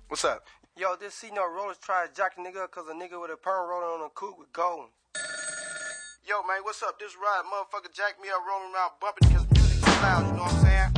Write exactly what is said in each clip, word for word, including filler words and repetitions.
What's up? Yo, this C-No Rollers tried to jack a nigga up cause a nigga with a perm rolling on a coupe with gold. Yo, man, what's up? This ride, motherfucker jacked me up rolling around bumping cause music too loud, you know what I'm saying?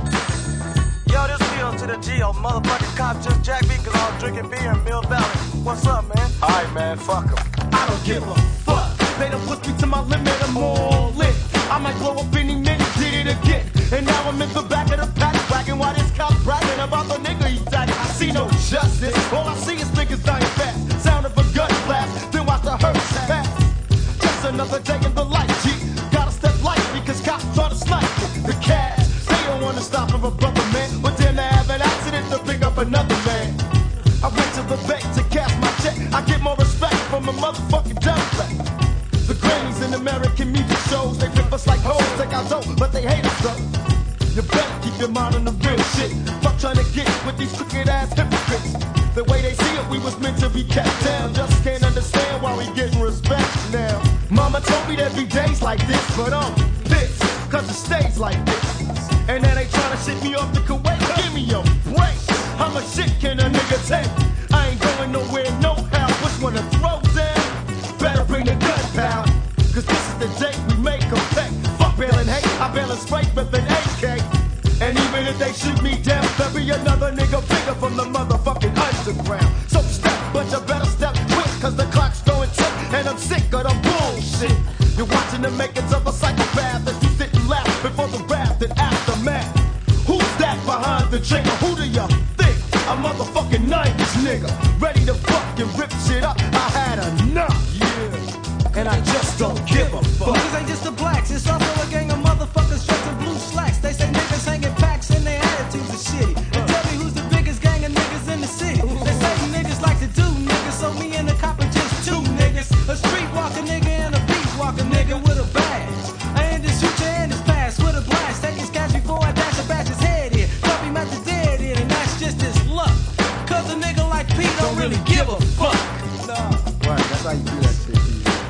Yo, this P-O to the G O, motherfucking cop just jacked me cause I was drinking beer in Mill Valley. What's up, man? Alright, man, fuck him. I don't give a fuck. They done pushed me to my limit, I'm all lit. I might blow up any minute, did it again. And now I'm in the back of the pack, bragging while this cop bragging about the nigga he tagging. I see no justice, all I see is niggas dying fast. Sound of a gun blast, then watch the hearse pass. Just another day in the life, G. Gotta step lightly, cause cops try to snipe me. The cash, they don't wanna stop for a brother, man. But then they have an accident to pick up another man. I went to the bank to cash my check. I get more respect from a motherfucking Democrat. The Grammys in American music shows, they rip us like hoes, take our dope, but they hate us though. You better keep your mind on the real shit. Fuck trying to get with these crooked ass hypocrites. The way they see it, we was meant to be kept down. Just can't understand why we getting respect now. Mama told me there'd be days like this, but I'm pissed, cause it stays like this. And then they trying to ship me off to Kuwait. Give me a break. How much shit can a nigga take? I ain't going nowhere, no how. Which one to throw down? Better bring the gun, pal. Cause this is the day we make them pay. Fuck bail and hate, I bail and spray with an A K. And even if they shoot me down, there'll be another nigga bigger from the motherfucking underground. So step, but you better step quick, cause the clock's going tick, and I'm sick of the bullshit. You're watching the makings of a psychopath as you sit and laugh before the wrath and aftermath. Who's that behind the trigger? Who do you think? A motherfucking nineties nigga, ready to fucking rip shit up. I had enough, yeah, and I just don't give a fuck. Niggas ain't just the blacks, it's also a gang of motherfuckers dressed in blue slacks. They say niggas hanging packs and their attitudes are shitty. And tell me who's the biggest gang of niggas in the city. They say niggas like to do niggas, so me and the cop are just two niggas. A streetwalker nigga and a beat walker nigga with a badge. I ain't just shoot your hand his pass with a blast. Take his cash before I dash a batch his head in. Drop him at the dead end, and that's just his luck. Cause a nigga like Pete don't really give a fuck. Right, that's how you do that shit.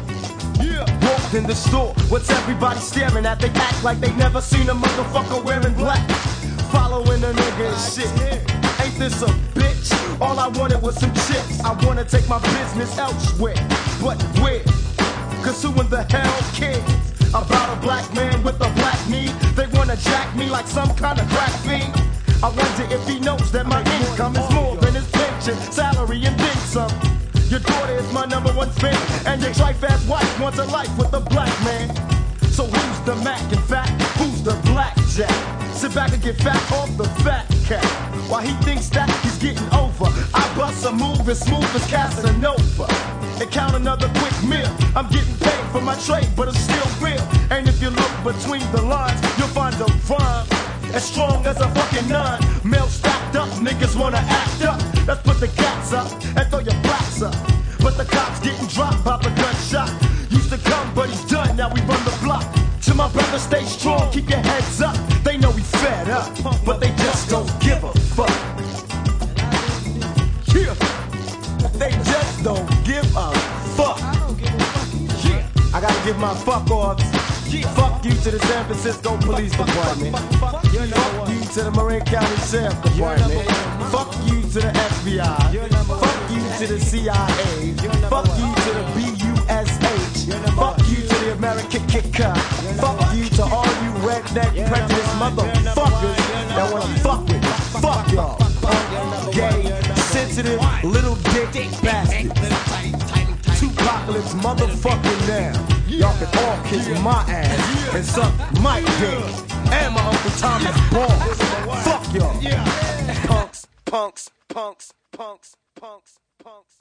Yeah. Walked in the store, what's everybody staring at? They act like they never seen a motherfucker wearing black. Following a nigga and shit. Ain't this a bitch? All I wanted was some chips. I wanna take my business elsewhere. But where? Cause who in the hell cares about a black man with a black need? They wanna jack me like some kind of crack fiend. I wonder if he knows that my income is more than his pension, salary, and then some. Your daughter is my number one fan, and your trife-ass wife wants a life with a black man. So who's the Mac in fact? Who's the blackjack? Sit back and get fat off the fat cat. While he thinks that he's getting over, I bust a move as smooth as Casanova and count another quick meal. I'm getting paid for my trade, but it's still real. And if you look between the lines, you'll find a rhyme as strong as a fucking nine. Mail stacked up, niggas wanna act up. Let's put the cats up and throw your blacks up. But the cops getting dropped by the gunshot. Used to come, but he's done, now we run the block. To my brother, stay strong, keep your heads up. They know we fed up, but they just don't give a fuck. Yeah, they just don't give a fuck. Yeah, I gotta give my fuck offs. Fuck you to the San Francisco Police Department. Fuck you to the Marin County Sheriff Department. Fuck you to the F B I. Fuck you to the C I A. Fuck you to the B U S H. Fuck you to the American Kicker. Fuck you to all you redneck prejudiced motherfuckers that wanna fuck with me. Fuck y'all. Punk, gay, sensitive, little dick bastards. Two-apocalypse motherfucking now. Y'all can all kiss my ass and suck my dick. And my Uncle Thomas balls. Fuck y'all. Punks, punks, punks, punks, punks, punks.